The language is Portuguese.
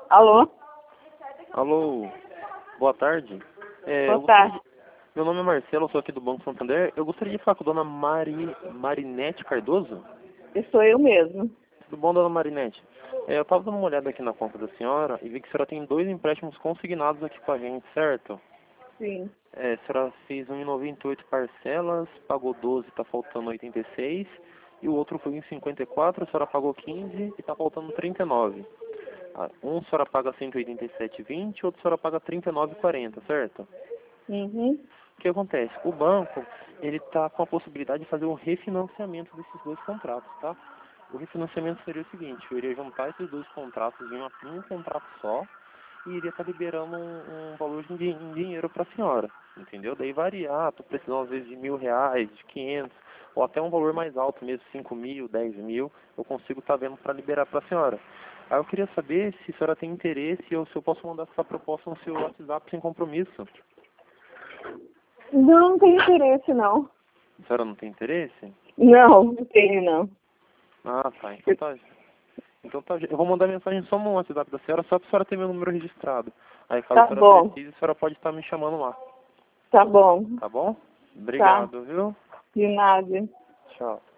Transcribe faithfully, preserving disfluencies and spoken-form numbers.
Alô? Alô, boa tarde. É, Boa eu tarde. gostaria de- Meu nome é Marcelo, eu sou aqui do Banco Santander. Eu gostaria de falar com a dona Mari... Marinete Cardoso. Isso sou eu mesmo. Tudo bom, dona Marinete? É, eu estava dando uma olhada aqui na conta da senhora e vi que a senhora tem dois empréstimos consignados aqui com a gente, certo? Sim. É, a senhora fez um em noventa e oito parcelas, pagou doze, está faltando oitenta e seis. E o outro foi em cinquenta e quatro, a senhora pagou quinze e está faltando trinta e nove. Ah, Um a senhora paga cento e oitenta e sete e vinte, outro a senhora paga trinta e nove e quarenta, certo? Uhum. O que acontece? O banco, ele está com a possibilidade de fazer um refinanciamento desses dois contratos, tá? O refinanciamento seria o seguinte: eu iria juntar esses dois contratos em, uma, em um contrato só e iria estar liberando um, um valor de din- em dinheiro para a senhora, entendeu? Daí variar, estou precisando às vezes de mil reais, de quinhentos, ou até um valor mais alto mesmo, cinco mil, dez mil, eu consigo estar vendo para liberar para a senhora. Aí eu queria saber se a senhora tem interesse ou se eu posso mandar essa proposta no seu WhatsApp sem compromisso. Não, não tenho interesse, não. A senhora não tem interesse? Não, não tenho, não. Ah, tá. Então tá. Então tá. Eu vou mandar mensagem só no WhatsApp da senhora, só pra senhora ter meu número registrado. Aí caso Tá a senhora bom, precise, a senhora pode estar me chamando lá. tá bom. Tá bom? Tá. Obrigado, viu? De nada. Tchau.